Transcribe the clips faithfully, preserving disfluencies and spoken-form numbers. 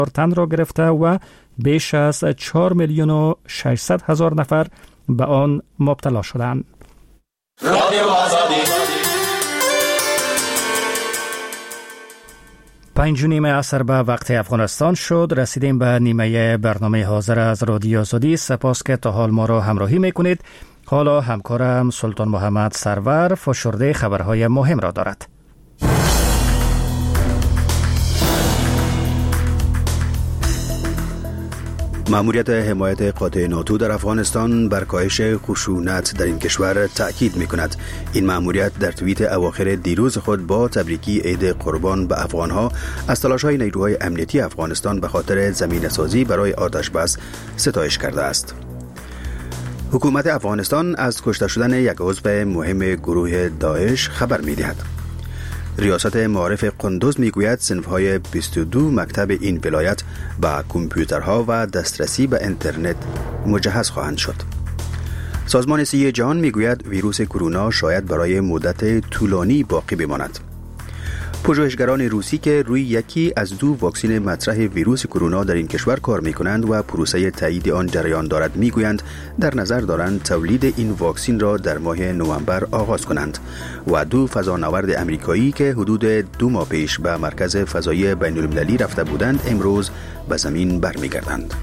تن را گرفته و بیش از چهار میلیون و ششصد هزار نفر به آن مبتلا شدند. پنج و نیم عصر به وقت افغانستان شد. رسیدیم به نیمه برنامه حاضر از رادیو آزادی. سپاس که تا حال ما را همراهی میکنید. حالا همکارم سلطان محمد سرور فشرده خبرهای مهم را دارد. مأموریت حمایت قاطع ناتو در افغانستان بر کاهش خشونت در این کشور تأکید می‌کند. این مأموریت در توییت اواخر دیروز خود با تبریکی عید قربان به افغان‌ها از تلاش‌های نیروهای امنیتی افغانستان به خاطر زمینه‌سازی برای آتش بس ستایش کرده است. حکومت افغانستان از کشته شدن یک عضو مهم گروه داعش خبر می‌دهد. ریاست معارف قندوز میگوید صنف‌های بیست و دو مکتب این ولایت با کامپیوترها و دسترسی به اینترنت مجهز خواهند شد. سازمان صحی جهان میگوید ویروس کرونا شاید برای مدت طولانی باقی بماند. پژوهشگران روسی که روی یکی از دو واکسن مطرح ویروس کرونا در این کشور کار میکنند و پروسه تایید آن جریان دارد میگویند در نظر دارند تولید این واکسن را در ماه نوامبر آغاز کنند و دو فضانورد امریکایی که حدود دو ماه پیش به مرکز فضایی بین المللی رفته بودند امروز به زمین برمیگردند.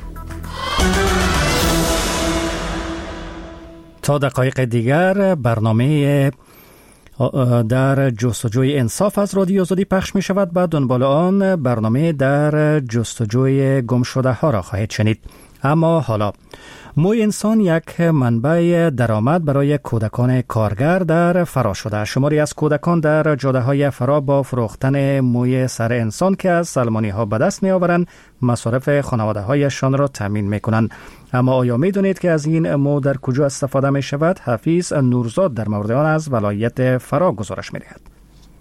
تا دقایق دیگر برنامه در جستجوی انصاف از رادیو آزادی پخش می شود. بعد دنبال آن برنامه در جستجوی گم شده ها را خواهید شنید. اما حالا موی انسان یک منبع درآمد برای کودکان کارگر در فرا شده. شماری از کودکان در جاده های فرا با فروختن موی سر انسان که از سلمانی ها به دست می آورند مصارف خانواده هایشان را تامین می کنند. اما آیا می دونید که از این مو در کجا استفاده می شود؟ حفیظ نورزاد در مورد آن از ولایت فرا گزارش می دهد.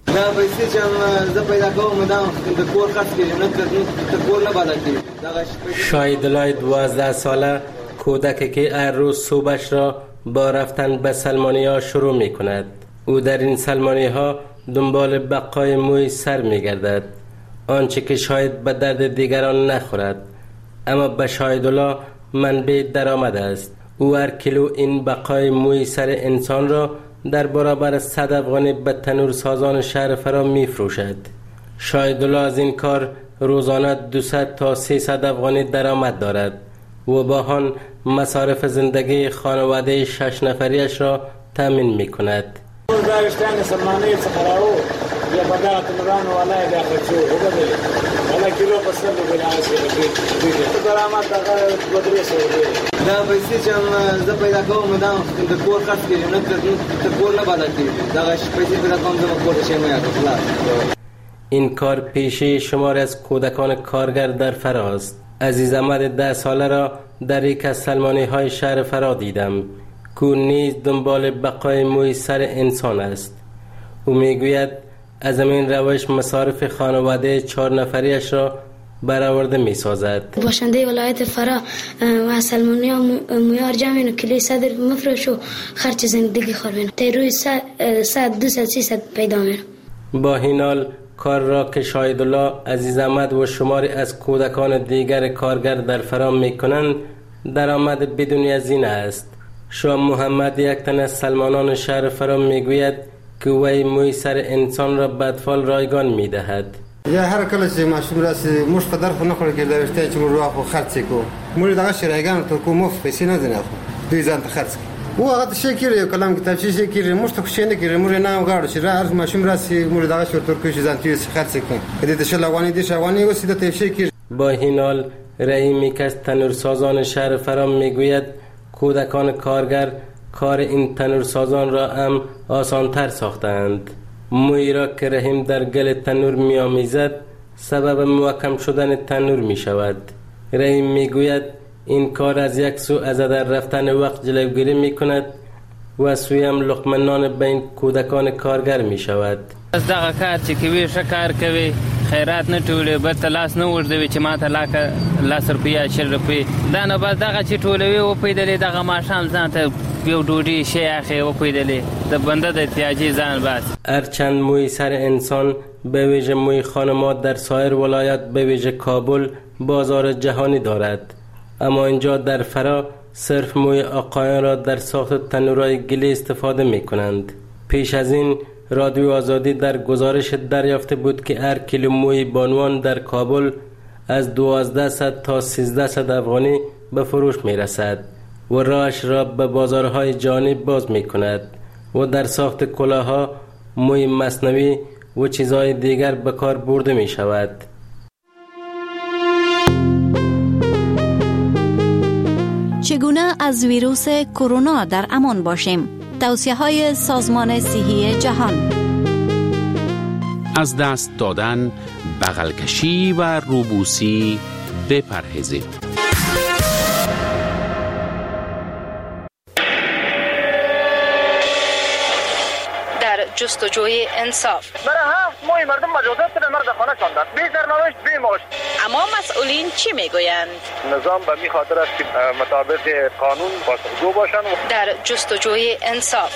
شایدلای دوازده ساله کودکی که هر روز صبحش را با رفتن به سلمانی ها شروع می کند. او در این سلمانی ها دنبال بقای موی سر می گردد، آنچه که شاید به درد دیگران نخورد اما به شایدالله منبع درآمد است. او هر کیلو این بقای موی سر انسان را در برابر صد افغانی به تنور سازان شهر فرا می فروشد. شایدالله از این کار روزانه دویست تا سیصد افغانی درآمد دارد و با آن مصارف زندگی خانواده شش نفریش را تامین می کند. این کار پیشی شمار از کودکان کارگر در فرا است. عزیز احمد ده ساله را در یک از سلمانی های شهر فرا دیدم که نیز دنبال بقای موی سر انسان است. او میگوید از این روش مصارف خانواده چهار نفریش را برآورده می سازد. باشنده ولایت فرا و سلمانی ها مویار جمعین و کلی صدر مفروش و خرچ زندگی خوردن تا روی صد دو ست سی ست پیدا میرم. با این حال کار را که شایدالله عزیز احمد و شماری از کودکان دیگر کارگر در فرا می کنند درآمد بدون هزینه است. شاه محمد یک تن از سلمانان شهر فرا می گوید که وی موی سر انسان را به اطفال رایگان می دهد. یا هر کله چې ماشوم راسي موږ په درخو نه خوري کې درشته چې موږ واخو خرڅ کو موږ دغه شریګان ته کوم مف پیسې نه دي نه خو دوی ځان ته خرڅ کو و هغه شي کړي کلام کتاب شي کړي موږ ته خوشینه کړي موږ نه غواړو چې هر ماشوم راسي موږ دغه شو ترکو شي ځان ته خرڅ کو دې ته شلوانی دي شوانی وسیده ته شي کړي. با این حال رحیمی که از تنورسازان شهر فرام میگوید کودکان کارگر کار این تنورسازان را هم آسانتر ساختند. موی را که رحیم در گل تنور می آمیزد سبب محکم شدن تنور می شود. رحیم می گوید این کار از یک سو از در رفتن وقت جلوگیری می کند و سوی هم لقمه نان بین کودکان کارگر می شود. از دغه کار چې کوي ښه کار کوي خیرات نه ټولوي بل ته لاس نه اوږدوي چې ما ته لاکه لس روپۍ یا شل روپۍ دا نه بس دغه چې ټولوي وپیدلې دغه ماښام ځان ته اسبی و ډوډۍ شی اخی وپیدلې د بنده د احتیاجی ځان بس. هرچند موی سر انسان به ویژه موی خانمات در سایر ولایت به ویژه کابل بازار جهانی دارد، اما اینجا در فرا صرف موی آقایان را در ساخت تنورهای گلی استفاده می کنند. پیش از این رادیو آزادی در گزارش دریافته بود که هر کیلو موی بانوان در کابل از دوازده صد تا سیزده صد افغانی به فروش می رسد و راهش را به بازارهای جهانی باز می کند و در ساخت کلاه‌ها، موی مصنوعی و چیزهای دیگر به کار برده می شود. چگونه از ویروس کرونا در امان باشیم؟ توصیه‌های سازمان صحی جهان. از دست دادن، بغل کشی و روبوسی بپرهیزید. جستجوی انصاف. برای هفت ماه مردم مجازات به مرد خانه شاندند. بی سرنوشت بی معاش. اما مسئولین چی میگویند؟ نظام به می خاطر است که مطابق قانون پاسخگو باشند. در جستجوی انصاف.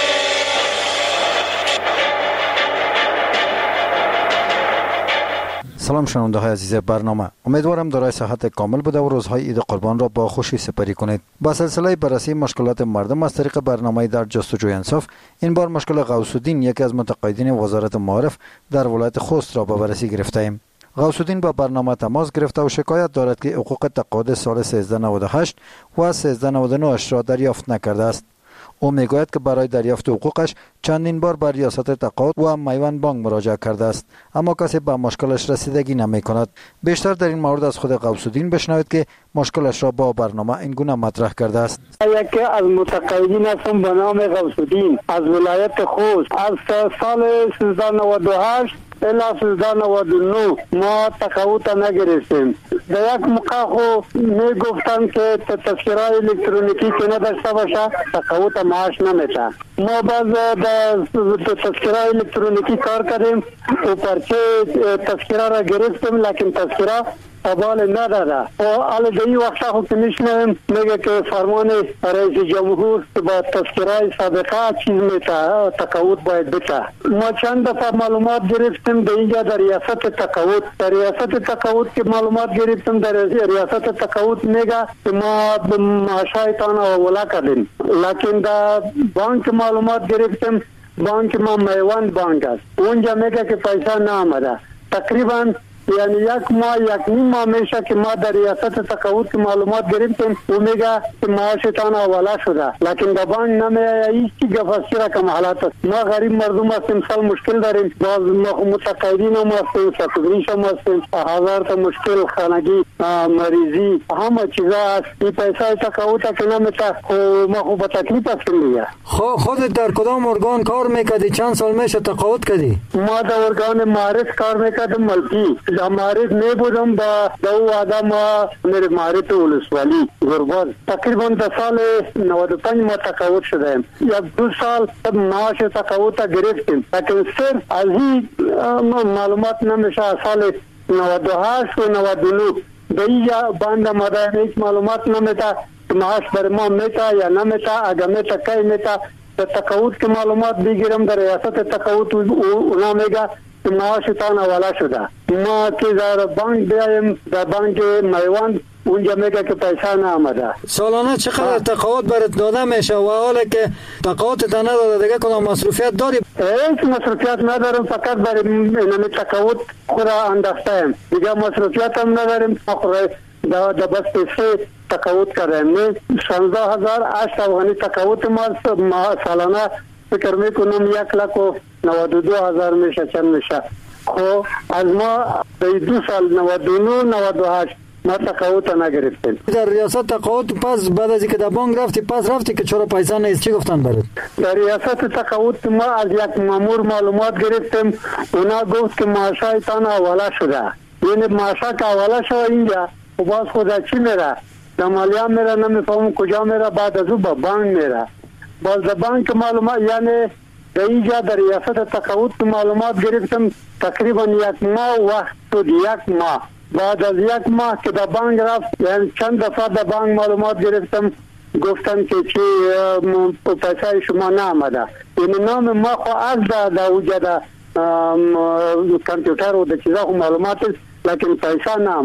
سلام شنونده های عزیز برنامه، امیدوارم دارای صحت کامل بوده و روزهای عید قربان را با خوشی سپری کنید. با سلسله بررسی مشکلات مردم از طریق برنامه در جستجوی انصاف، این بار مشکل غوث الدین، یکی از متقاعدین وزارت معارف در ولایت خوست را به بررسی گرفته ایم. غوث الدین با برنامه تماس گرفته و شکایت دارد که حقوق تقاعد سال سیزده نود و هشت و سیزده نود و نه را دریافت نکرده است. او میگوید که برای دریافت حقوقش چندین بار به ریاست تقاعد و میوان بانک مراجعه کرده است، اما کسی به مشکلش رسیدگی نمی کند. بیشتر در این مورد از خود غوث الدین بشنوید که مشکلش را با برنامه این گونه مطرح کرده است. یکی از متقاعدین هستم به نام غوث الدین از ولایت خوست. از سال سیزده نود و هشت الی سیزده نود و نه ما تقاعد نگرفتیم. در یک موقع خو می گفتن که تذکره الکترونیکی که نداشته باشه تقاعد معاش نمیده. ما باز در تذکره الکترونیکی کار کردیم و پرچه تذکره را گرفتیم، لیکن تذکره قبال نداده. و حالا در این وقت خود که میشنیم میگه که فرمان رئیس جمهور با تذکره سابقه چیز میتا تقاعد باید بتا. ما چند دفعه معلومات گرفتیم در اینجا در ریاست تقاعد. در ریاست تقاعد که معلومات گرفتیم در ریاست تقاعد میگه که ما معاشایتان اولا کردیم، لیکن در بانک معلومات گرفتیم، بانک ما میوند بانک است، اونجا میگه که پیسه نامده. تقریبا یعنی یک ماه یک نیم ماه میشه که ما در ریاست تقاعد که معلومات گرفتیم و میگه که معاشتان اولا شده، لیکن در بانک نمیه. هیچ چی گفتی رقم حالات است. ما غریب مردم هستیم، سال مشکل داریم، باز ما متقاعدین هم هستیم، سکوگریش هم هستیم، هزار تا مشکل، خانگی، مریضی، همه چیزا هست. این پیسه تقاعد که نمیته ما خوب با تکلیف هستیم دیگه. خودت در کدام ارگان کار میکردی؟ چند سال میشه تقاعد کردی؟ ما در ارگان معارف کار میکردم ملکی. در معارف می بودم با دو آدم میره معارف ولسوالی گرباز. تقریبا در سال نود و پنج ما تقاعد شدیم. یک دو سال معاش تقاعد گرفتیم، لیکن صرف از این معلومات نمیشه. سال نود و هشت و نود و نه در اینجا بند مدام هیچ معلومات نمیده معاش بر ما میتا یا نمیتا، اگر میتا کی میتا. در تقاعد که معلومات بگیرم در ریاست تقاعد اونا میگه که معاشتان اولا شده. ما که در بانک بیایم در بانک میوان اونجا میگه که پیسه نامده. سالانه چقدر تقاعد برات داده میشه و حالا که تقاعدت نداده دیگه کدام مصروفیت داری؟ هیچ مصروفیت ندارم، فقط برای اینمی تقاعد خود انداختیم، دیگه مصروفیت هم نداریم. دا دا بس پیسه تقاعد کردیم. نه شانزده هزار هشت افغانی تقاعد ما سالانه فکر میکنم یک لک و نود و دو هزار میشه چند میشه. خب از ما دو سال نود و نه نود و هشت ما تقاعد نگرفتیم. در ریاست تقاعد پس بعد از اینکه در بانک رفتی پس رفتی که چرا پیسه نیست، چی گفتن برات؟ در ریاست تقاعد ما از یک مامور معلومات گرفتیم، اونا گفت که معاشایتان اولا شده. یعنی معاشا که اولا شده اینجا و باز خدا چی میره؟ در مالیه میره، نمیفهمم کجا میره، بعد از او با بانک میره. باز در بانک معلومات یعنی در اینجا در ریاست تقاعد معلومات گرفتم تقریبا یک ماه وقت شد. یک ماه بعد از یک ماه که در بانک رفت، یعنی چند دفعه در بانک معلومات گرفتم گفتن که چی پیسه شما نامده. این نام ما خو از در وجود کامپیوتر و در چیزا خو معلومات است، لیکن پیسه نام